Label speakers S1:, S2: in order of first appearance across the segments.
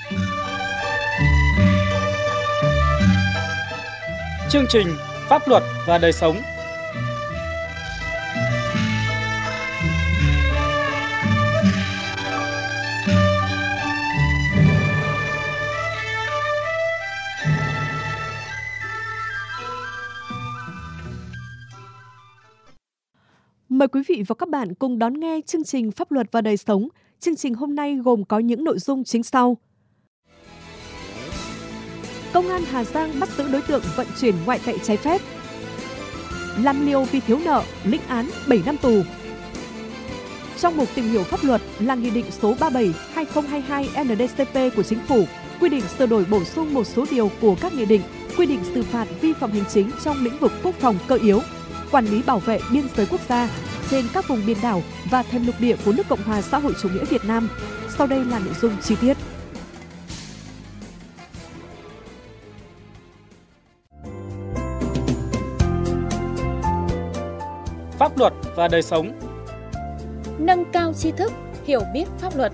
S1: Chương trình Pháp luật và đời sống.
S2: Mời quý vị và các bạn cùng đón nghe chương trình Pháp luật và đời sống. Chương trình hôm nay gồm có những nội dung chính sau. Công an Hà Giang bắt giữ đối tượng vận chuyển ngoại tệ trái phép. Làm liều vì thiếu nợ, lĩnh án 7 năm tù. Trong mục tìm hiểu pháp luật là Nghị định số 37/2022 NĐ-CP của Chính phủ, quy định sửa đổi bổ sung một số điều của các nghị định, quy định xử phạt vi phạm hành chính trong lĩnh vực quốc phòng cơ yếu, quản lý bảo vệ biên giới quốc gia trên các vùng biển đảo và thềm lục địa của nước Cộng hòa xã hội chủ nghĩa Việt Nam. Sau đây là nội dung chi tiết.
S1: Pháp luật và đời sống.
S3: Nâng cao tri thức, hiểu biết pháp luật.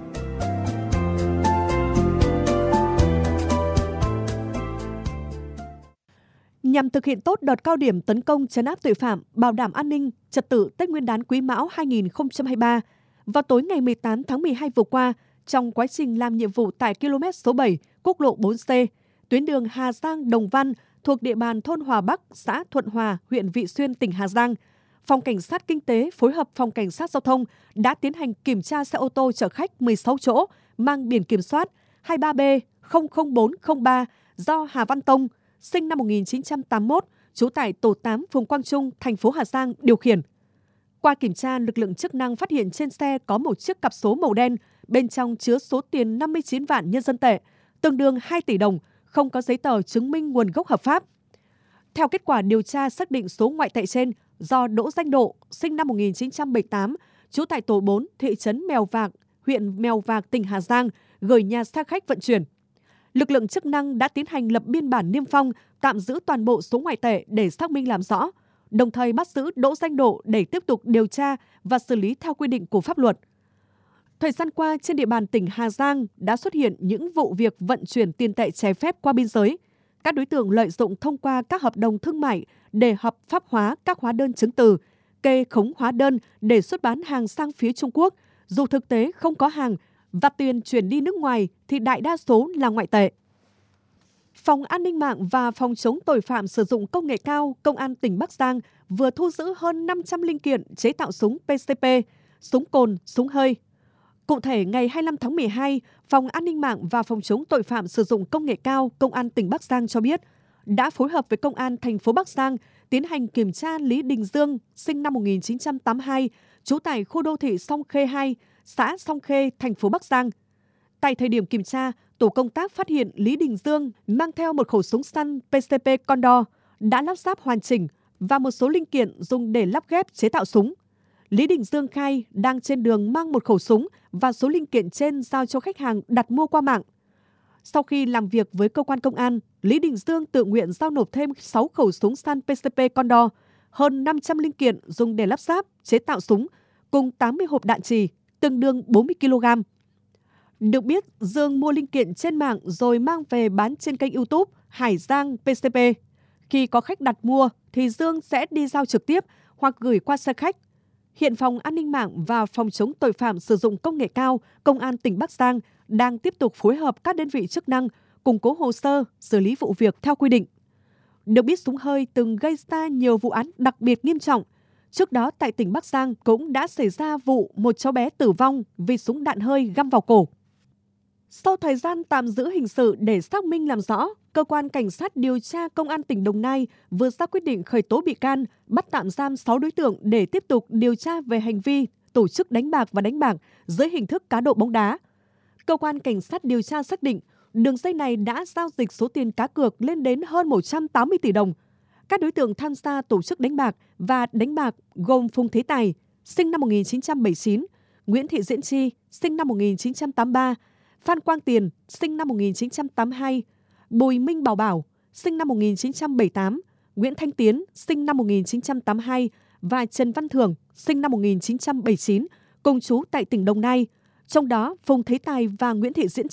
S2: Nhằm thực hiện tốt đợt cao điểm tấn công trấn áp tội phạm, bảo đảm an ninh, trật tự Tết Nguyên đán Quý Mão 2023, vào tối ngày 18 tháng 12 vừa qua, trong quá trình làm nhiệm vụ tại km số 7, quốc lộ 4C, tuyến đường Hà Giang - Đồng Văn thuộc địa bàn thôn Hòa Bắc, xã Thuận Hòa, huyện Vị Xuyên, tỉnh Hà Giang, Phòng Cảnh sát Kinh tế phối hợp Phòng Cảnh sát Giao thông đã tiến hành kiểm tra xe ô tô chở khách 16 chỗ mang biển kiểm soát 23B00403 do Hà Văn Tông, sinh năm 1981, trú tại tổ 8 phường Quang Trung, thành phố Hà Giang điều khiển. Qua kiểm tra, lực lượng chức năng phát hiện trên xe có một chiếc cặp số màu đen, bên trong chứa số tiền 59 vạn nhân dân tệ, tương đương 2 tỷ đồng, không có giấy tờ chứng minh nguồn gốc hợp pháp. Theo kết quả điều tra xác định số ngoại tệ trên do Đỗ Danh Độ, sinh năm 1978, trú tại tổ 4, thị trấn Mèo Vạc, huyện Mèo Vạc, tỉnh Hà Giang, gửi nhà xe khách vận chuyển. Lực lượng chức năng đã tiến hành lập biên bản niêm phong, tạm giữ toàn bộ số ngoại tệ để xác minh làm rõ, đồng thời bắt giữ Đỗ Danh Độ để tiếp tục điều tra và xử lý theo quy định của pháp luật. Thời gian qua, trên địa bàn tỉnh Hà Giang đã xuất hiện những vụ việc vận chuyển tiền tệ trái phép qua biên giới. Các đối tượng lợi dụng thông qua các hợp đồng thương mại để hợp pháp hóa các hóa đơn chứng từ, kê khống hóa đơn để xuất bán hàng sang phía Trung Quốc, dù thực tế không có hàng, và tiền chuyển đi nước ngoài thì đại đa số là ngoại tệ. Phòng An ninh mạng và Phòng chống tội phạm sử dụng công nghệ cao, Công an tỉnh Bắc Giang vừa thu giữ hơn 500 linh kiện chế tạo súng PCP, súng cồn, súng hơi. Cụ thể, ngày 25 tháng 12, Phòng An ninh mạng và Phòng chống tội phạm sử dụng công nghệ cao, Công an tỉnh Bắc Giang cho biết đã phối hợp với Công an thành phố Bắc Giang tiến hành kiểm tra Lý Đình Dương, sinh năm 1982, trú tại khu đô thị Song Khê 2, xã Song Khê, thành phố Bắc Giang. Tại thời điểm kiểm tra, tổ công tác phát hiện Lý Đình Dương mang theo một khẩu súng săn PCP Condor đã lắp ráp hoàn chỉnh và một số linh kiện dùng để lắp ghép chế tạo súng. Lý Đình Dương khai đang trên đường mang một khẩu súng và số linh kiện trên giao cho khách hàng đặt mua qua mạng. Sau khi làm việc với cơ quan công an, Lý Đình Dương tự nguyện giao nộp thêm 6 khẩu súng săn PCP Condor, hơn 500 linh kiện dùng để lắp ráp, chế tạo súng, cùng 80 hộp đạn trì, tương đương 40 kg. Được biết, Dương mua linh kiện trên mạng rồi mang về bán trên kênh YouTube Hải Giang PCP. Khi có khách đặt mua thì Dương sẽ đi giao trực tiếp hoặc gửi qua xe khách. Hiện Phòng An ninh mạng và Phòng chống tội phạm sử dụng công nghệ cao, Công an tỉnh Bắc Giang đang tiếp tục phối hợp các đơn vị chức năng củng cố hồ sơ, xử lý vụ việc theo quy định. Được biết, súng hơi từng gây ra nhiều vụ án đặc biệt nghiêm trọng. Trước đó tại tỉnh Bắc Giang cũng đã xảy ra vụ một cháu bé tử vong vì súng đạn hơi găm vào cổ. Sau thời gian tạm giữ hình sự để xác minh làm rõ, Cơ quan Cảnh sát điều tra Công an tỉnh Đồng Nai vừa ra quyết định khởi tố bị can, bắt tạm giam 6 đối tượng để tiếp tục điều tra về hành vi tổ chức đánh bạc và đánh bạc dưới hình thức cá độ bóng đá. Cơ quan Cảnh sát điều tra xác định đường dây này đã giao dịch số tiền cá cược lên đến hơn 180 tỷ đồng. Các đối tượng tham gia tổ chức đánh bạc và đánh bạc gồm Phùng Thế Tài, sinh năm 1979, Nguyễn Thị Diễn Chi, sinh năm 1983, Phan Quang Tiền, sinh năm 1982, Bùi Minh Bảo Bảo, sinh năm 1978, Nguyễn Thanh Tiến, sinh năm 1982 và Trần Văn Thường, sinh năm 1979, cùng trú tại tỉnh Đồng Nai. Trong đó, Phùng Thế Tài và Nguyễn Thị Diễn Chi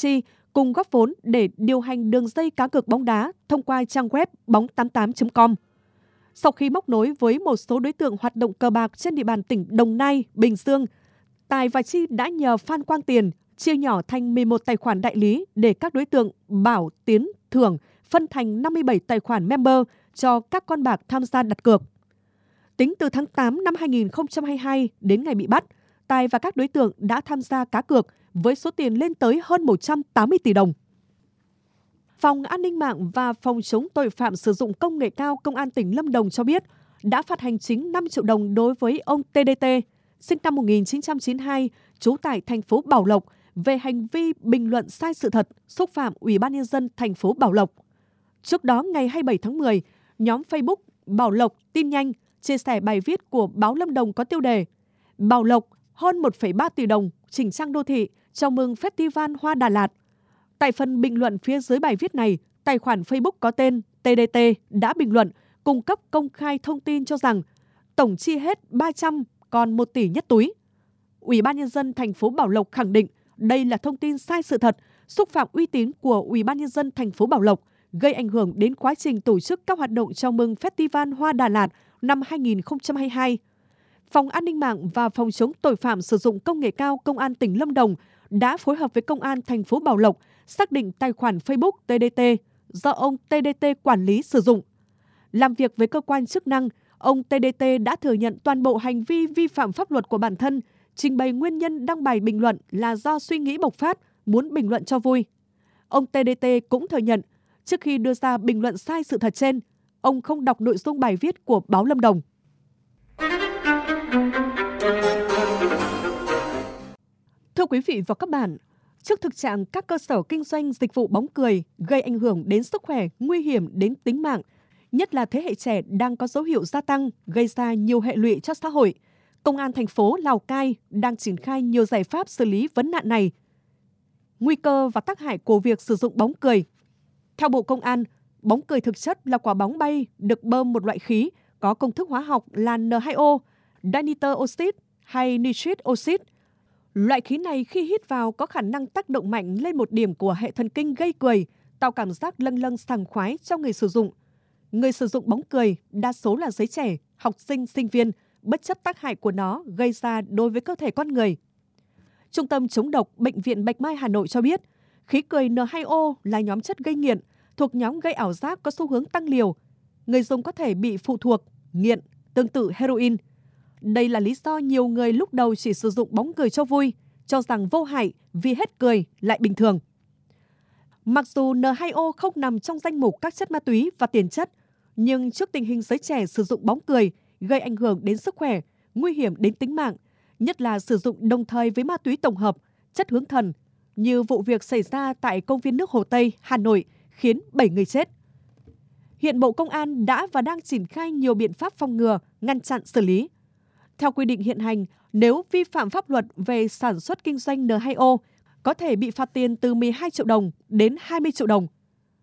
S2: cùng góp vốn để điều hành đường dây cá cược bóng đá thông qua trang web bóng88.com. Sau khi móc nối với một số đối tượng hoạt động cờ bạc trên địa bàn tỉnh Đồng Nai, Bình Dương, Tài và Chi đã nhờ Phan Quang Tiền chia nhỏ thành 11 tài khoản đại lý để các đối tượng Bảo, Tiến, Thưởng phân thành 57 tài khoản member cho các con bạc tham gia đặt cược. Tính từ tháng 8 năm 2022 đến ngày bị bắt, Tài và các đối tượng đã tham gia cá cược với số tiền lên tới hơn 180 tỷ đồng. Phòng An ninh mạng và Phòng chống tội phạm sử dụng công nghệ cao Công an tỉnh Lâm Đồng cho biết đã phạt hành chính 5 triệu đồng đối với ông TDT, sinh năm 1992, trú tại thành phố Bảo Lộc, về hành vi bình luận sai sự thật, xúc phạm Ủy ban Nhân dân thành phố Bảo Lộc. Trước đó, ngày 27 tháng 10, nhóm Facebook Bảo Lộc tin nhanh chia sẻ bài viết của báo Lâm Đồng có tiêu đề Bảo Lộc hơn 1,3 tỷ đồng chỉnh trang đô thị chào mừng Festival Hoa Đà Lạt. Tại phần bình luận phía dưới bài viết này, tài khoản Facebook có tên TDT đã bình luận cung cấp công khai thông tin cho rằng tổng chi hết 300 còn 1 tỷ nhất túi. Ủy ban Nhân dân thành phố Bảo Lộc khẳng định đây là thông tin sai sự thật, xúc phạm uy tín của Ủy ban Nhân dân thành phố Bảo Lộc, gây ảnh hưởng đến quá trình tổ chức các hoạt động chào mừng Festival Hoa Đà Lạt năm 2022. Phòng An ninh mạng và Phòng chống tội phạm sử dụng công nghệ cao Công an tỉnh Lâm Đồng đã phối hợp với Công an thành phố Bảo Lộc xác định tài khoản Facebook TDT do ông TDT quản lý sử dụng. Làm việc với cơ quan chức năng, ông TDT đã thừa nhận toàn bộ hành vi vi phạm pháp luật của bản thân, trình bày nguyên nhân đăng bài bình luận là do suy nghĩ bộc phát, muốn bình luận cho vui. Ông TDT cũng thừa nhận, trước khi đưa ra bình luận sai sự thật trên, ông không đọc nội dung bài viết của báo Lâm Đồng. Thưa quý vị và các bạn, trước thực trạng các cơ sở kinh doanh dịch vụ bóng cười gây ảnh hưởng đến sức khỏe, nguy hiểm đến tính mạng, nhất là thế hệ trẻ đang có dấu hiệu gia tăng, gây ra nhiều hệ lụy cho xã hội, Công an thành phố Lào Cai đang triển khai nhiều giải pháp xử lý vấn nạn này. Nguy cơ và tác hại của việc sử dụng bóng cười. Theo Bộ Công an, bóng cười thực chất là quả bóng bay được bơm một loại khí có công thức hóa học là N2O, dinitơ oxide hay nitric oxide. Loại khí này khi hít vào có khả năng tác động mạnh lên một điểm của hệ thần kinh gây cười, tạo cảm giác lâng lâng sảng khoái cho người sử dụng. Người sử dụng bóng cười đa số là giới trẻ, học sinh, sinh viên, bất chấp tác hại của nó gây ra đối với cơ thể con người. Trung tâm chống độc Bệnh viện Bạch Mai Hà Nội cho biết, khí cười N2O là nhóm chất gây nghiện, thuộc nhóm gây ảo giác có xu hướng tăng liều. Người dùng có thể bị phụ thuộc, nghiện, tương tự heroin. Đây là lý do nhiều người lúc đầu chỉ sử dụng bóng cười cho vui, cho rằng vô hại vì hết cười lại bình thường. Mặc dù N2O không nằm trong danh mục các chất ma túy và tiền chất, nhưng trước tình hình giới trẻ sử dụng bóng cười gây ảnh hưởng đến sức khỏe, nguy hiểm đến tính mạng, nhất là sử dụng đồng thời với ma túy tổng hợp, chất hướng thần, như vụ việc xảy ra tại công viên nước Hồ Tây, Hà Nội, khiến 7 người chết. Hiện Bộ Công an đã và đang triển khai nhiều biện pháp phòng ngừa, ngăn chặn, xử lý. Theo quy định hiện hành, nếu vi phạm pháp luật về sản xuất kinh doanh N2O, có thể bị phạt tiền từ 12 triệu đồng đến 20 triệu đồng.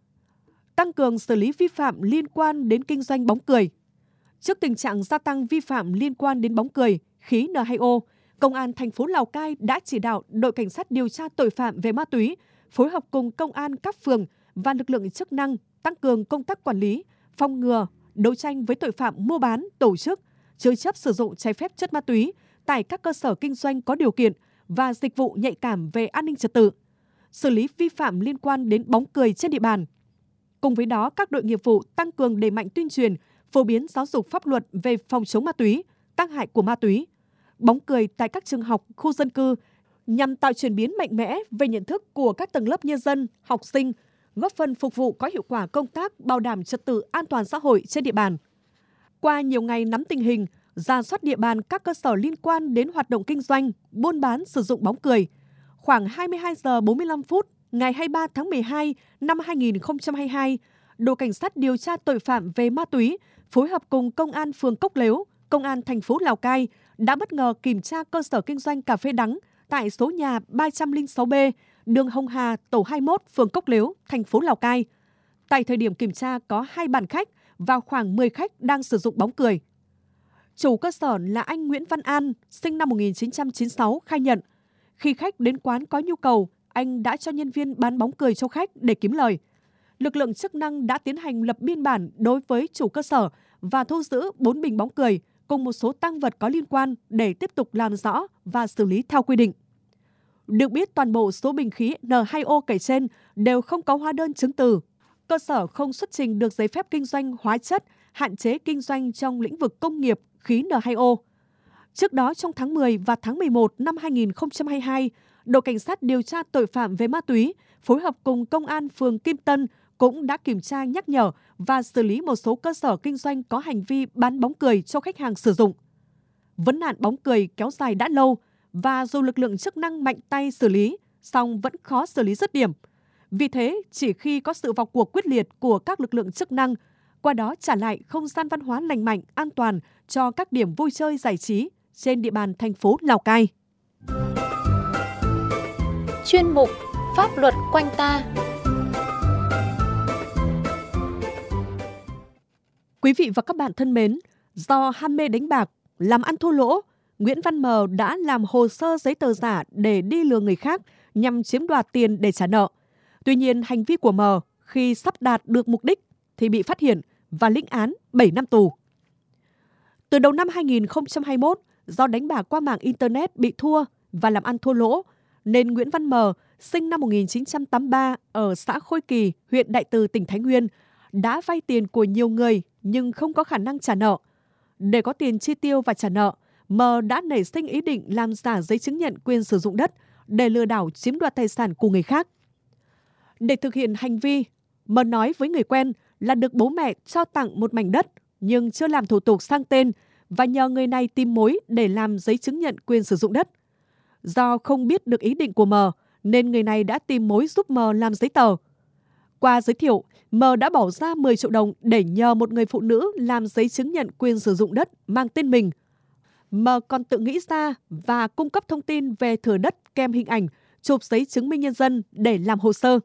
S2: Tăng cường xử lý vi phạm liên quan đến kinh doanh bóng cười. Trước tình trạng gia tăng vi phạm liên quan đến bóng cười, khí N2O, Công an thành phố Lào Cai đã chỉ đạo đội cảnh sát điều tra tội phạm về ma túy phối hợp cùng công an các phường và lực lượng chức năng tăng cường công tác quản lý, phòng ngừa, đấu tranh với tội phạm mua bán, tổ chức, chứa chấp sử dụng trái phép chất ma túy tại các cơ sở kinh doanh có điều kiện và dịch vụ nhạy cảm về an ninh trật tự, xử lý vi phạm liên quan đến bóng cười trên địa bàn. Cùng với đó, các đội nghiệp vụ tăng cường đẩy mạnh tuyên truyền, phổ biến giáo dục pháp luật về phòng chống ma túy, tác hại của ma túy, bóng cười tại các trường học, khu dân cư nhằm tạo chuyển biến mạnh mẽ về nhận thức của các tầng lớp nhân dân, học sinh, góp phần phục vụ có hiệu quả công tác bảo đảm trật tự an toàn xã hội trên địa bàn. Qua nhiều ngày nắm tình hình, rà soát địa bàn các cơ sở liên quan đến hoạt động kinh doanh, buôn bán sử dụng bóng cười, khoảng 22 giờ 45 phút ngày 23 tháng 12 năm 2022, đội cảnh sát điều tra tội phạm về ma túy phối hợp cùng công an phường Cốc Lếu, công an thành phố Lào Cai đã bất ngờ kiểm tra cơ sở kinh doanh cà phê đắng tại số nhà 306B, đường Hồng Hà, tổ 21, phường Cốc Lếu, thành phố Lào Cai. Tại thời điểm kiểm tra có 2 bàn khách và khoảng 10 khách đang sử dụng bóng cười. Chủ cơ sở là anh Nguyễn Văn An, sinh năm 1996, khai nhận khi khách đến quán có nhu cầu, anh đã cho nhân viên bán bóng cười cho khách để kiếm lời. Lực lượng chức năng đã tiến hành lập biên bản đối với chủ cơ sở và thu giữ 4 bình bóng cười cùng một số tang vật có liên quan để tiếp tục làm rõ và xử lý theo quy định. Được biết toàn bộ số bình khí N2O kể trên đều không có hóa đơn chứng từ. Cơ sở không xuất trình được giấy phép kinh doanh hóa chất, hạn chế kinh doanh trong lĩnh vực công nghiệp khí N2O. Trước đó trong tháng 10 và tháng 11 năm 2022, đội cảnh sát điều tra tội phạm về ma túy phối hợp cùng công an phường Kim Tân cũng đã kiểm tra nhắc nhở và xử lý một số cơ sở kinh doanh có hành vi bán bóng cười cho khách hàng sử dụng. Vấn nạn bóng cười kéo dài đã lâu và dù lực lượng chức năng mạnh tay xử lý, song vẫn khó xử lý dứt điểm. Vì thế, chỉ khi có sự vào cuộc quyết liệt của các lực lượng chức năng, qua đó trả lại không gian văn hóa lành mạnh, an toàn cho các điểm vui chơi giải trí trên địa bàn thành phố Lào Cai.
S3: Chuyên mục Pháp luật quanh ta.
S2: Quý vị và các bạn thân mến, do ham mê đánh bạc, làm ăn thua lỗ, Nguyễn Văn M đã làm hồ sơ giấy tờ giả để đi lừa người khác nhằm chiếm đoạt tiền để trả nợ. Tuy nhiên, hành vi của M khi sắp đạt được mục đích thì bị phát hiện và lĩnh án 7 năm tù. Từ đầu năm 2021, do đánh bạc qua mạng Internet bị thua và làm ăn thua lỗ, nên Nguyễn Văn M, sinh năm 1983 ở xã Khôi Kỳ, huyện Đại Từ, tỉnh Thái Nguyên, đã vay tiền của nhiều người nhưng không có khả năng trả nợ. Để có tiền chi tiêu và trả nợ, M đã nảy sinh ý định làm giả giấy chứng nhận quyền sử dụng đất để lừa đảo chiếm đoạt tài sản của người khác. Để thực hiện hành vi, M nói với người quen là được bố mẹ cho tặng một mảnh đất nhưng chưa làm thủ tục sang tên và nhờ người này tìm mối để làm giấy chứng nhận quyền sử dụng đất. Do không biết được ý định của M nên người này đã tìm mối giúp M làm giấy tờ. Qua giới thiệu, M đã bỏ ra 10 triệu đồng để nhờ một người phụ nữ làm giấy chứng nhận quyền sử dụng đất mang tên mình. M còn tự nghĩ ra và cung cấp thông tin về thửa đất kèm hình ảnh, chụp giấy chứng minh nhân dân để làm hồ sơ.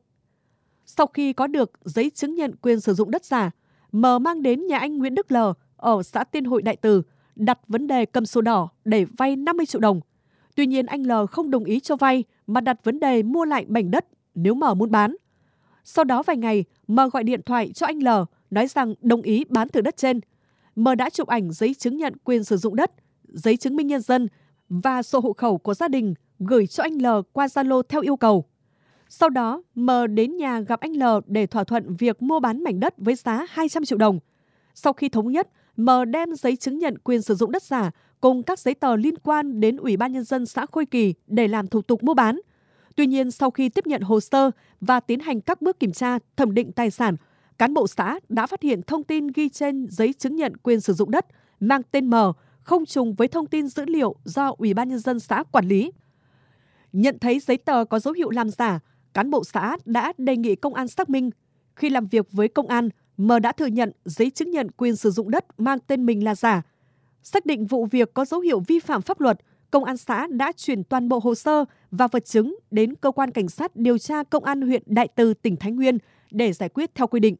S2: Sau khi có được giấy chứng nhận quyền sử dụng đất giả, M mang đến nhà anh Nguyễn Đức L ở xã Tiên Hội Đại Từ, đặt vấn đề cầm sổ đỏ để vay 50 triệu đồng. Tuy nhiên anh L không đồng ý cho vay mà đặt vấn đề mua lại mảnh đất nếu M muốn bán. Sau đó vài ngày, M gọi điện thoại cho anh L nói rằng đồng ý bán thửa đất trên. M đã chụp ảnh giấy chứng nhận quyền sử dụng đất, giấy chứng minh nhân dân và sổ hộ khẩu của gia đình gửi cho anh L qua Zalo theo yêu cầu. Sau đó, M đến nhà gặp anh L để thỏa thuận việc mua bán mảnh đất với giá 200 triệu đồng. Sau khi thống nhất, M đem giấy chứng nhận quyền sử dụng đất giả cùng các giấy tờ liên quan đến Ủy ban Nhân dân xã Khôi Kỳ để làm thủ tục mua bán. Tuy nhiên, sau khi tiếp nhận hồ sơ và tiến hành các bước kiểm tra, thẩm định tài sản, cán bộ xã đã phát hiện thông tin ghi trên giấy chứng nhận quyền sử dụng đất mang tên M không trùng với thông tin dữ liệu do Ủy ban Nhân dân xã quản lý. Nhận thấy giấy tờ có dấu hiệu làm giả, cán bộ xã đã đề nghị công an xác minh. Khi làm việc với công an, M đã thừa nhận giấy chứng nhận quyền sử dụng đất mang tên mình là giả. Xác định vụ việc có dấu hiệu vi phạm pháp luật, công an xã đã chuyển toàn bộ hồ sơ và vật chứng đến cơ quan cảnh sát điều tra công an huyện Đại Từ, tỉnh Thái Nguyên để giải quyết theo quy định.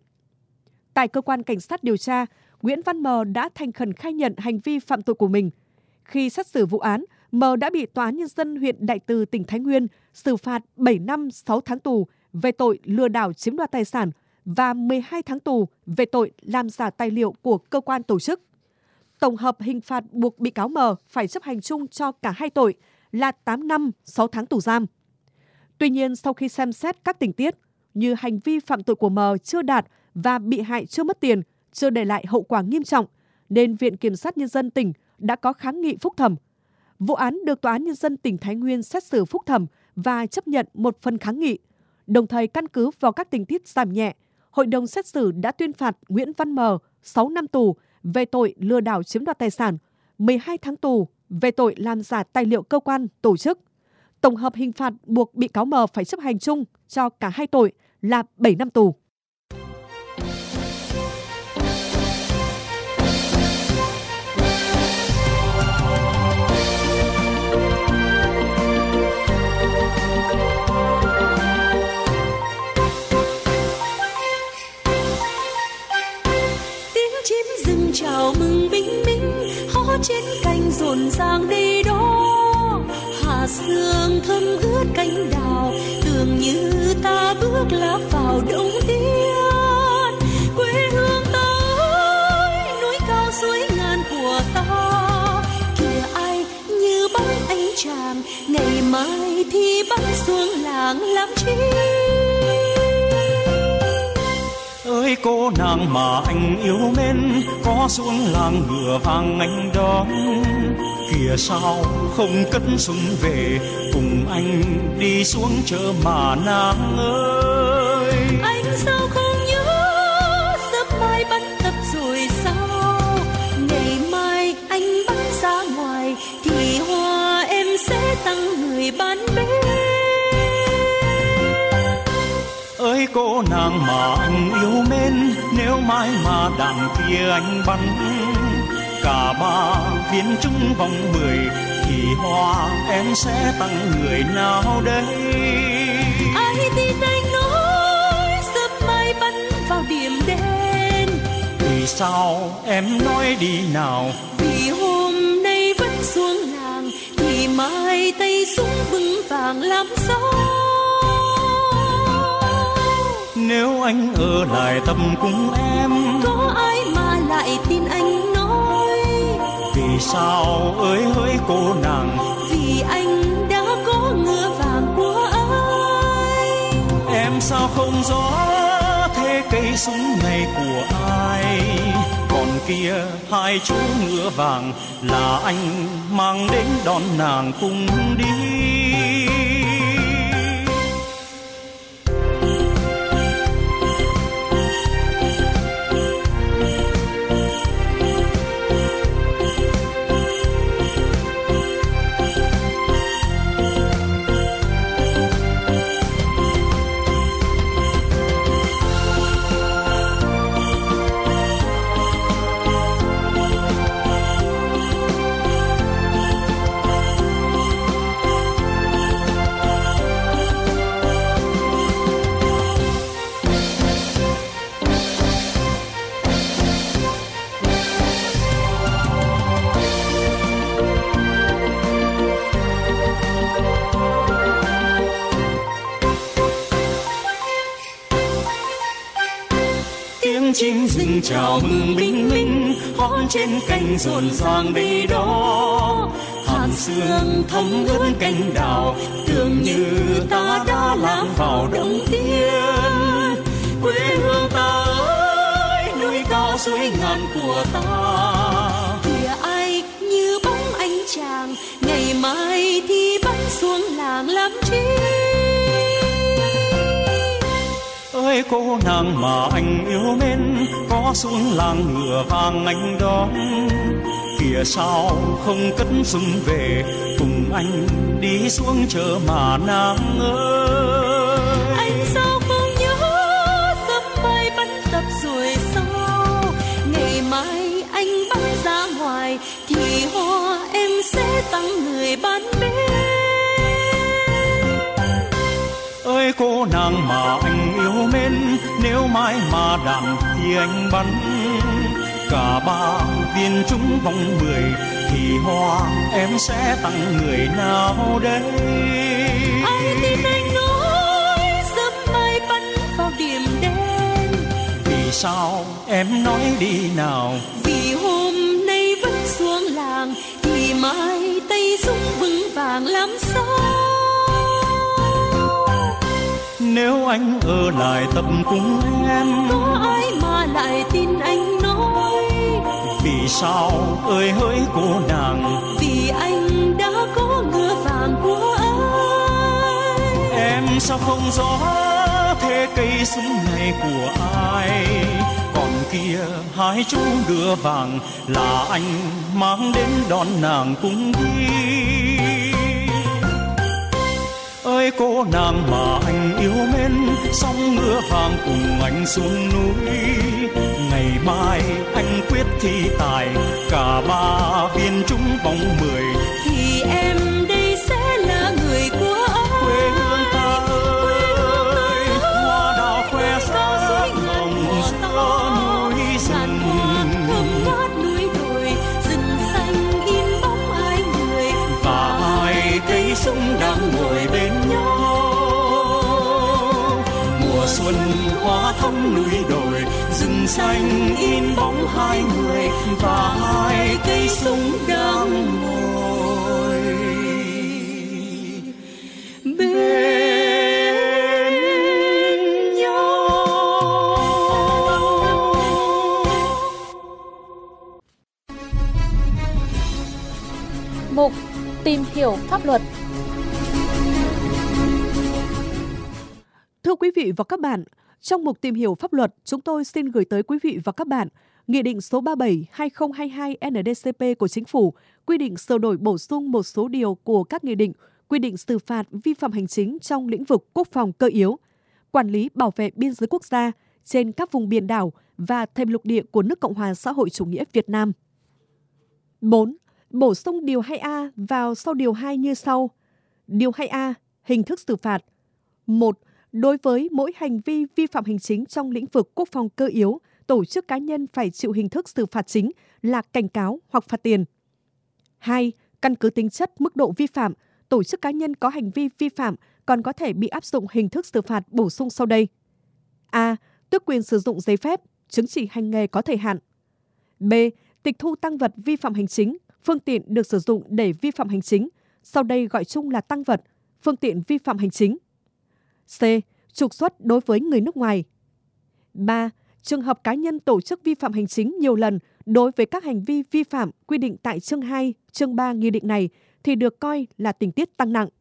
S2: Tại cơ quan cảnh sát điều tra, Nguyễn Văn M đã thành khẩn khai nhận hành vi phạm tội của mình. Khi xét xử vụ án, M đã bị Tòa án Nhân dân huyện Đại Từ, tỉnh Thái Nguyên xử phạt 7 năm 6 tháng tù về tội lừa đảo chiếm đoạt tài sản và 12 tháng tù về tội làm giả tài liệu của cơ quan tổ chức. Tổng hợp hình phạt buộc bị cáo M phải chấp hành chung cho cả hai tội là 8 năm 6 tháng tù giam. Tuy nhiên, sau khi xem xét các tình tiết như hành vi phạm tội của M chưa đạt và bị hại chưa mất tiền, chưa để lại hậu quả nghiêm trọng, nên Viện Kiểm sát Nhân dân tỉnh đã có kháng nghị phúc thẩm. Vụ án được Tòa án Nhân dân tỉnh Thái Nguyên xét xử phúc thẩm và chấp nhận một phần kháng nghị. Đồng thời căn cứ vào các tình tiết giảm nhẹ, Hội đồng xét xử đã tuyên phạt Nguyễn Văn M 6 năm tù về tội lừa đảo chiếm đoạt tài sản, 12 tháng tù về tội làm giả tài liệu cơ quan, tổ chức. Tổng hợp hình phạt buộc bị cáo M phải chấp hành chung cho cả hai tội là 7 năm tù.
S4: Chào mừng bình minh, hó trên cành rộn ràng đi đó. Hà sương thơm ướt cánh đào, tưởng như ta bước lạc vào đông tiên. Quê hương ta ơi, núi cao suối ngàn của ta, kìa ai như bóng anh chàng, ngày mai thì bắn xuống làng làm chi.
S5: Ơi cô nàng mà anh yêu mến, có xuống làng ngựa vàng anh đón. Kìa sao không cất súng về, cùng anh đi xuống chợ mà nàng ơi.
S4: Anh sao không nhớ sớm mai bắn tập rồi sao? Ngày mai anh bắn ra ngoài thì hoa em sẽ tặng người bán bên.
S5: Ơi cô nàng mà anh yêu mến, nếu mai mà đàn kia anh bắn cả ba viên trúng vòng 10 thì hoa em sẽ tặng người nào đây?
S4: Ai tin anh nói sớm mai bắn vào điểm đen.
S5: Vì sao em nói đi nào?
S4: Vì hôm nay vẫn xuống làng thì mai tay súng vững vàng làm sao?
S5: Nếu anh ở lại tầm cùng em,
S4: có ai mà lại tin anh nói?
S5: Vì sao ơi hỡi cô nàng?
S4: Vì anh đã có ngựa vàng của ai.
S5: Em sao không rõ thế cây súng này của ai? Còn kia hai chú ngựa vàng là anh mang đến đón nàng cùng đi. Chim rừng chào mừng bình minh, hót trên cành rộn ràng đây đó. Hàn sương thấm ướt cánh đào, tưởng như ta đã lạc vào đông tiên. Quê hương ta ơi, núi cao suối ngàn của ta,
S4: kìa ai như bóng anh chàng, ngày mai thì bắn xuống làng làm chi?
S5: Ơi cô nàng mà anh yêu mến, có xuống làng ngựa vàng anh đón. Kìa sao không cất súng về, cùng anh đi xuống chợ mà nàng ơi.
S4: Anh sao không nhớ sớm mai bắn tập rồi sao? Ngày mai anh bắn ra ngoài thì hoa em sẽ tặng người bán bên.
S5: Ơi cô nàng mà anh yêu mến, nếu mai mà đàn thì anh bắn cả ba viên trúng vòng 10 thì hoa em sẽ tặng người nào đây?
S4: Ai tin anh nói sớm mai bắn vào điểm đen.
S5: Vì sao em nói đi nào?
S4: Vì hôm nay vẫn xuống làng thì mai tay súng vững vàng làm sao?
S5: Nếu anh ở lại tập cùng em,
S4: có ai mà lại tin anh nói?
S5: Vì sao ơi hỡi cô nàng?
S4: Vì anh đã có ngựa vàng của ai.
S5: Em sao không rõ thế cây súng này của ai? Còn kia hai chú ngựa vàng là anh mang đến đón nàng cùng đi. Ơi cô nàng mà anh yêu mến, song ngựa vàng cùng anh xuống núi. Ngày mai anh quyết thi tài cả ba viên trúng vòng 10
S4: thì em đây sẽ là người của ai?
S5: Quê hương ta ơi, hoa đào khoe sắc hồng giữa núi rừng.
S4: Thơm ngát núi đồi, rừng xanh in bóng ai người.
S5: Và hai cây súng mùa xuân hoa thắm núi đồi, rừng xanh in bóng hai người và hai cây súng đang ngồi bên nhau.
S3: Mục tìm hiểu pháp luật.
S2: Thưa quý vị và các bạn, trong mục tìm hiểu pháp luật, chúng tôi xin gửi tới quý vị và các bạn Nghị định số 37/2022 NĐ-CP của Chính phủ quy định sửa đổi bổ sung một số điều của các nghị định quy định xử phạt vi phạm hành chính trong lĩnh vực quốc phòng cơ yếu, quản lý bảo vệ biên giới quốc gia trên các vùng biển đảo và thềm lục địa của nước Cộng hòa xã hội chủ nghĩa Việt Nam. 4. Bổ sung điều 2A vào sau điều 2 như sau. Điều 2A. Hình thức xử phạt. 1. Đối với mỗi hành vi vi phạm hành chính trong lĩnh vực quốc phòng cơ yếu, tổ chức cá nhân phải chịu hình thức xử phạt chính là cảnh cáo hoặc phạt tiền. 2. Căn cứ tính chất mức độ vi phạm, tổ chức cá nhân có hành vi vi phạm còn có thể bị áp dụng hình thức xử phạt bổ sung sau đây. A. Tước quyền sử dụng giấy phép, chứng chỉ hành nghề có thời hạn. B. Tịch thu tang vật vi phạm hành chính, phương tiện được sử dụng để vi phạm hành chính, sau đây gọi chung là tang vật, phương tiện vi phạm hành chính. C. Trục xuất đối với người nước ngoài. 3. Trường hợp cá nhân tổ chức vi phạm hành chính nhiều lần đối với các hành vi vi phạm quy định tại chương 2, chương 3 nghị định này thì được coi là tình tiết tăng nặng.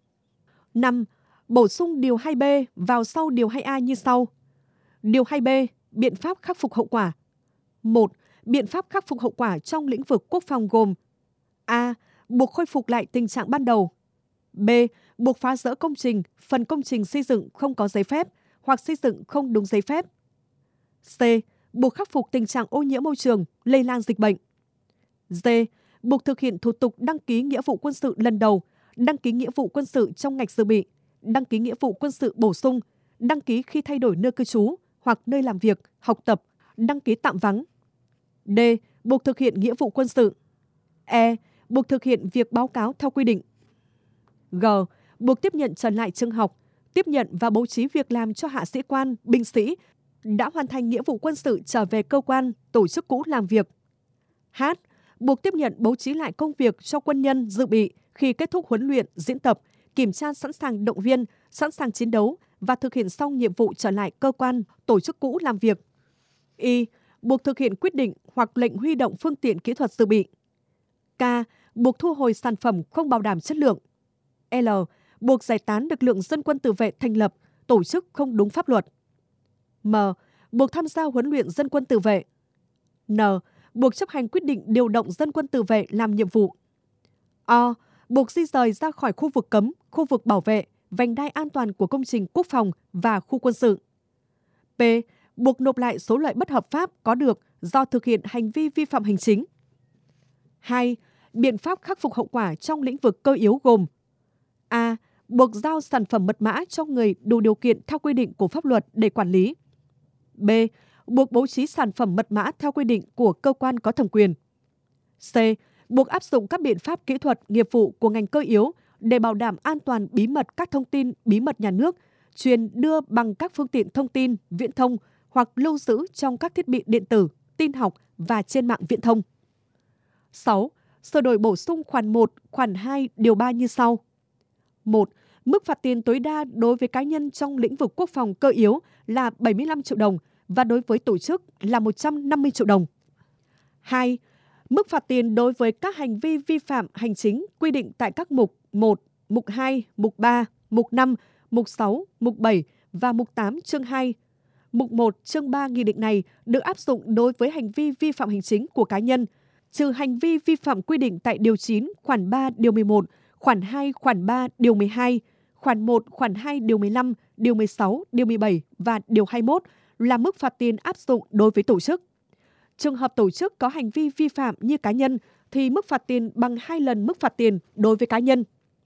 S2: 5. Bổ sung điều 2B vào sau điều 2A như sau. Điều 2B. Biện pháp khắc phục hậu quả. 1. Biện pháp khắc phục hậu quả trong lĩnh vực quốc phòng gồm: A. Buộc khôi phục lại tình trạng ban đầu. B. Buộc phá rỡ công trình, phần công trình xây dựng không có giấy phép hoặc xây dựng không đúng giấy phép. C. Buộc khắc phục tình trạng ô nhiễm môi trường, lây lan dịch bệnh. D. Buộc thực hiện thủ tục đăng ký nghĩa vụ quân sự lần đầu, đăng ký nghĩa vụ quân sự trong ngạch dự bị, đăng ký nghĩa vụ quân sự bổ sung, đăng ký khi thay đổi nơi cư trú hoặc nơi làm việc, học tập, đăng ký tạm vắng. D. Buộc thực hiện nghĩa vụ quân sự. E. Buộc thực hiện việc báo cáo theo quy định. G. Buộc tiếp nhận trở lại trường học, tiếp nhận và bố trí việc làm cho hạ sĩ quan, binh sĩ đã hoàn thành nghĩa vụ quân sự trở về cơ quan, tổ chức cũ làm việc. H. Buộc tiếp nhận bố trí lại công việc cho quân nhân dự bị khi kết thúc huấn luyện, diễn tập, kiểm tra sẵn sàng động viên, sẵn sàng chiến đấu và thực hiện xong nhiệm vụ trở lại cơ quan, tổ chức cũ làm việc. Y. Buộc thực hiện quyết định hoặc lệnh huy động phương tiện kỹ thuật dự bị. K. Buộc thu hồi sản phẩm không bảo đảm chất lượng. L. Buộc giải tán lực lượng dân quân tự vệ thành lập, tổ chức không đúng pháp luật. M. Buộc tham gia huấn luyện dân quân tự vệ. N. Buộc chấp hành quyết định điều động dân quân tự vệ làm nhiệm vụ. O. Buộc di rời ra khỏi khu vực cấm, khu vực bảo vệ, vành đai an toàn của công trình quốc phòng và khu quân sự. P. Buộc nộp lại số lợi bất hợp pháp có được do thực hiện hành vi vi phạm hành chính. 2. Biện pháp khắc phục hậu quả trong lĩnh vực cơ yếu gồm: A. Buộc giao sản phẩm mật mã cho người đủ điều kiện theo quy định của pháp luật để quản lý. B. Buộc bố trí sản phẩm mật mã theo quy định của cơ quan có thẩm quyền. C. Buộc áp dụng các biện pháp kỹ thuật, nghiệp vụ của ngành cơ yếu để bảo đảm an toàn bí mật các thông tin bí mật nhà nước, truyền đưa bằng các phương tiện thông tin, viễn thông hoặc lưu giữ trong các thiết bị điện tử, tin học và trên mạng viễn thông. 6. Sửa đổi bổ sung khoản 1, khoản 2, điều 3 như sau. 1. Mức phạt tiền tối đa đối với cá nhân trong lĩnh vực quốc phòng cơ yếu là 75 triệu đồng và đối với tổ chức là 150 triệu đồng. 2. Mức phạt tiền đối với các hành vi vi phạm hành chính quy định tại các mục 1, mục 2, mục 3, mục 5, mục 6, mục 7 và mục 8 chương 2. Mục 1 chương 3 nghị định này được áp dụng đối với hành vi vi phạm hành chính của cá nhân, trừ hành vi vi phạm quy định tại điều 9, khoản 3, điều 11, khoản 2, khoản 3, điều 12, khoản 1, khoản 2, điều 15, điều 16, điều 17 và điều 21 là mức phạt tiền áp dụng đối với tổ chức. Trường hợp tổ chức có hành vi vi phạm như cá nhân thì mức phạt tiền bằng 2 lần mức phạt tiền đối với cá nhân.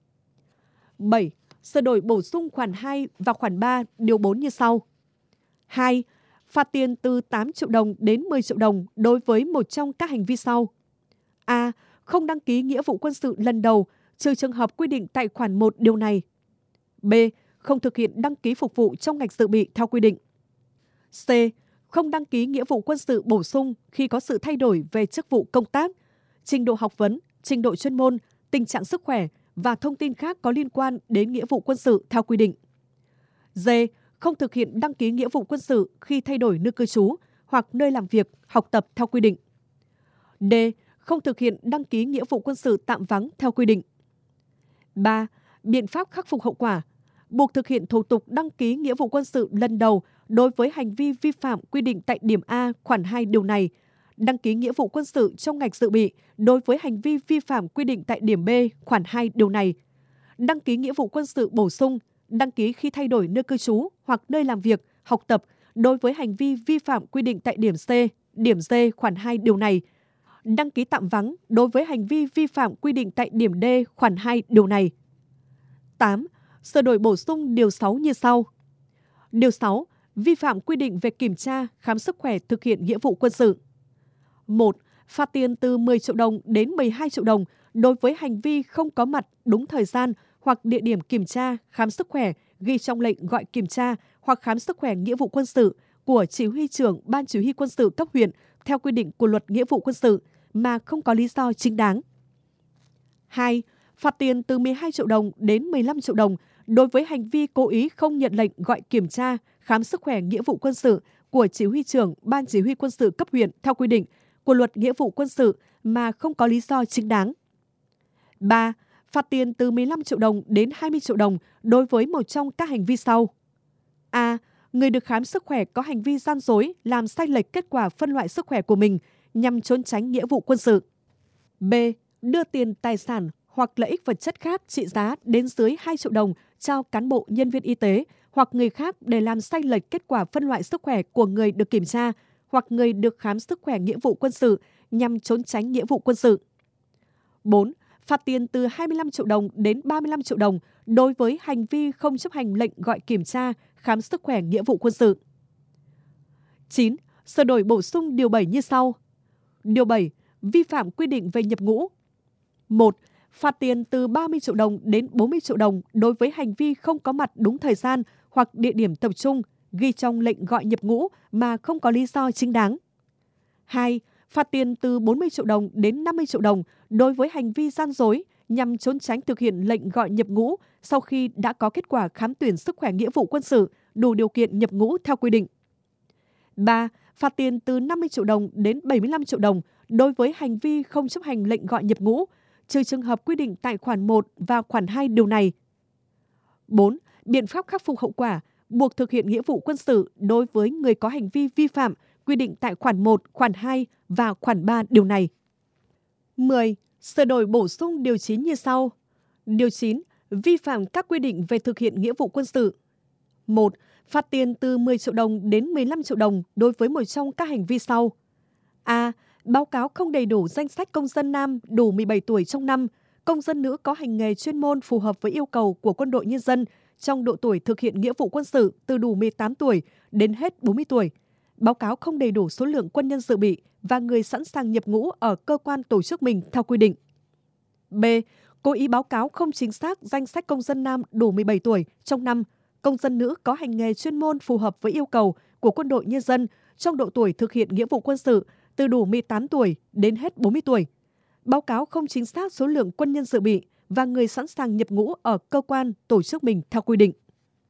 S2: 7. Sửa đổi bổ sung khoản 2 và khoản 3 điều 4 như sau. 2. Phạt tiền từ 8 triệu đồng đến 10 triệu đồng đối với một trong các hành vi sau. A. Không đăng ký nghĩa vụ quân sự lần đầu, trừ trường hợp quy định tại khoản 1 điều này. B. không thực hiện đăng ký phục vụ trong ngạch dự bị theo quy định. C. Không đăng ký nghĩa vụ quân sự bổ sung khi có sự thay đổi về chức vụ công tác, trình độ học vấn, trình độ chuyên môn, tình trạng sức khỏe và thông tin khác có liên quan đến nghĩa vụ quân sự theo quy định. D. Không thực hiện đăng ký nghĩa vụ quân sự khi thay đổi nơi cư trú hoặc nơi làm việc, học tập theo quy định. D. Không thực hiện đăng ký nghĩa vụ quân sự tạm vắng theo quy định. 3. Biện pháp khắc phục hậu quả. Buộc thực hiện thủ tục đăng ký nghĩa vụ quân sự lần đầu đối với hành vi vi phạm quy định tại điểm A khoản 2 điều này, đăng ký nghĩa vụ quân sự trong ngạch dự bị đối với hành vi vi phạm quy định tại điểm B khoản 2 điều này, đăng ký nghĩa vụ quân sự bổ sung, đăng ký khi thay đổi nơi cư trú hoặc nơi làm việc, học tập đối với hành vi vi phạm quy định tại điểm C, điểm D khoản 2 điều này, đăng ký tạm vắng đối với hành vi vi phạm quy định tại điểm D khoản 2 điều này. 8. Sửa đổi bổ sung điều 6 như sau. Điều 6. Vi phạm quy định về kiểm tra, khám sức khỏe thực hiện nghĩa vụ quân sự. 1. Phạt tiền từ 10 triệu đồng đến 12 triệu đồng đối với hành vi không có mặt đúng thời gian hoặc địa điểm kiểm tra, khám sức khỏe ghi trong lệnh gọi kiểm tra hoặc khám sức khỏe nghĩa vụ quân sự của chỉ huy trưởng Ban Chỉ huy quân sự cấp huyện theo quy định của Luật Nghĩa vụ quân sự mà không có lý do chính đáng. 2. Phạt tiền từ 12 triệu đồng đến 15 triệu đồng đối với hành vi cố ý không nhận lệnh gọi kiểm tra, khám sức khỏe nghĩa vụ quân sự của chỉ huy trưởng Ban Chỉ huy quân sự cấp huyện theo quy định của Luật Nghĩa vụ quân sự mà không có lý do chính đáng. 3. Phạt tiền từ 15 triệu đồng đến 20 triệu đồng đối với một trong các hành vi sau. A. Người được khám sức khỏe có hành vi gian dối làm sai lệch kết quả phân loại sức khỏe của mình nhằm trốn tránh nghĩa vụ quân sự. B. Đưa tiền tài sản hoặc lợi ích vật chất khác trị giá đến dưới 2 triệu đồng cho cán bộ nhân viên y tế hoặc người khác để làm sai lệch kết quả phân loại sức khỏe của người được kiểm tra hoặc người được khám sức khỏe nghĩa vụ quân sự nhằm trốn tránh nghĩa vụ quân sự. 4. Phạt tiền từ 25 triệu đồng đến 35 triệu đồng đối với hành vi không chấp hành lệnh gọi kiểm tra, khám sức khỏe nghĩa vụ quân sự. 9. Sửa đổi bổ sung điều 7 như sau. Điều 7. Vi phạm quy định về nhập ngũ. 1. Phạt tiền từ 30 triệu đồng đến 40 triệu đồng đối với hành vi không có mặt đúng thời gian hoặc địa điểm tập trung ghi trong lệnh gọi nhập ngũ mà không có lý do chính đáng. 2. Phạt tiền từ 40 triệu đồng đến 50 triệu đồng đối với hành vi gian dối nhằm trốn tránh thực hiện lệnh gọi nhập ngũ sau khi đã có kết quả khám tuyển sức khỏe nghĩa vụ quân sự đủ điều kiện nhập ngũ theo quy định. 3. Phạt tiền từ 50 triệu đồng đến 75 triệu đồng đối với hành vi không chấp hành lệnh gọi nhập ngũ, trừ trường hợp quy định tại khoản 1 và khoản 2 điều này. 4. Biện pháp khắc phục hậu quả, buộc thực hiện nghĩa vụ quân sự đối với người có hành vi vi phạm quy định tại khoản 1, khoản 2 và khoản 3 điều này. 10. Sửa đổi bổ sung điều 9 như sau. Điều 9. Vi phạm các quy định về thực hiện nghĩa vụ quân sự. 1. Phạt tiền từ 10 triệu đồng đến 15 triệu đồng đối với một trong các hành vi sau. A. Báo cáo không đầy đủ danh sách công dân nam đủ 17 tuổi trong năm, công dân nữ có hành nghề chuyên môn phù hợp với yêu cầu của quân đội nhân dân trong độ tuổi thực hiện nghĩa vụ quân sự từ đủ 18 tuổi đến hết 40 tuổi. Báo cáo không đầy đủ số lượng quân nhân dự bị và người sẵn sàng nhập ngũ ở cơ quan tổ chức mình theo quy định. B. Cố ý báo cáo không chính xác danh sách công dân nam đủ 17 tuổi trong năm, công dân nữ có hành nghề chuyên môn phù hợp với yêu cầu của quân đội nhân dân trong độ tuổi thực hiện nghĩa vụ quân sự từ đủ 18 tuổi đến hết 40 tuổi. Báo cáo không chính xác số lượng quân nhân dự bị và người sẵn sàng nhập ngũ ở cơ quan tổ chức mình theo quy định.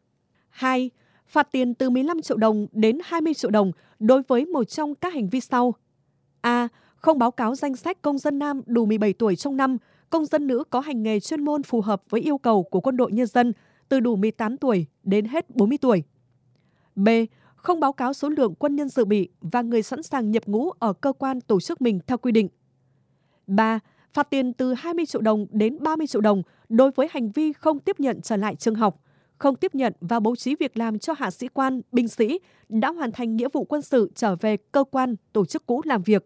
S2: 2. Phạt tiền từ 15 triệu đồng đến 20 triệu đồng đối với một trong các hành vi sau. A. Không báo cáo danh sách công dân nam đủ 17 tuổi trong năm, công dân nữ có hành nghề chuyên môn phù hợp với yêu cầu của quân đội nhân dân từ đủ 18 tuổi đến hết 40 tuổi. B. Không báo cáo số lượng quân nhân dự bị và người sẵn sàng nhập ngũ ở cơ quan tổ chức mình theo quy định. 3. Phạt tiền từ 20 triệu đồng đến 30 triệu đồng đối với hành vi không tiếp nhận trở lại trường học, không tiếp nhận và bố trí việc làm cho hạ sĩ quan, binh sĩ đã hoàn thành nghĩa vụ quân sự trở về cơ quan, tổ chức cũ làm việc.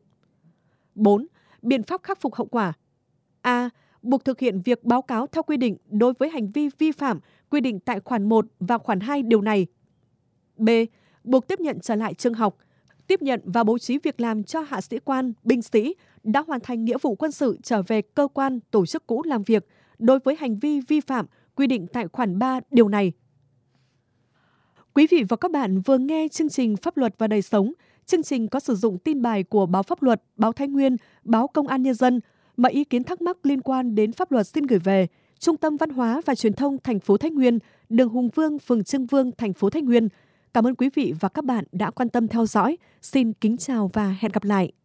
S2: 4. Biện pháp khắc phục hậu quả. A. Buộc thực hiện việc báo cáo theo quy định đối với hành vi vi phạm quy định tại khoản 1 và khoản 2 điều này. B. Buộc tiếp nhận trở lại trường học, tiếp nhận và bố trí việc làm cho hạ sĩ quan, binh sĩ đã hoàn thành nghĩa vụ quân sự trở về cơ quan, tổ chức cũ làm việc đối với hành vi vi phạm quy định tại khoản 3 điều này. Quý vị và các bạn vừa nghe chương trình Pháp luật và đời sống. Chương trình có sử dụng tin bài của báo Pháp luật, báo Thái Nguyên, báo Công an Nhân dân. Mọi ý kiến thắc mắc liên quan đến pháp luật xin gửi về Trung tâm Văn hóa và Truyền thông thành phố Thái Nguyên, đường Hùng Vương, phường Trưng Vương, thành phố Thái Nguyên. Cảm ơn quý vị và các bạn đã quan tâm theo dõi. Xin kính chào và hẹn gặp lại.